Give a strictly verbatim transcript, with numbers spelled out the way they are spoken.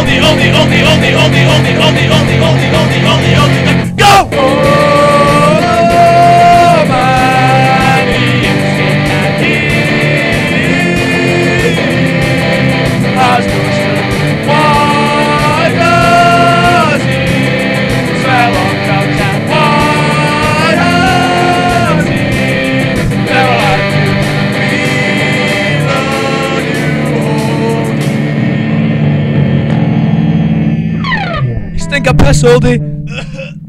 oldie, oldie, oldie, oldie, oldie, oldie, oldie, oldie, oldie, oldie, oldie, oldie, go! Oh, man, he used to that he has no strength. Why does he sell on drugs and why does he never like to be the new oldie? You stink a piss, oldie.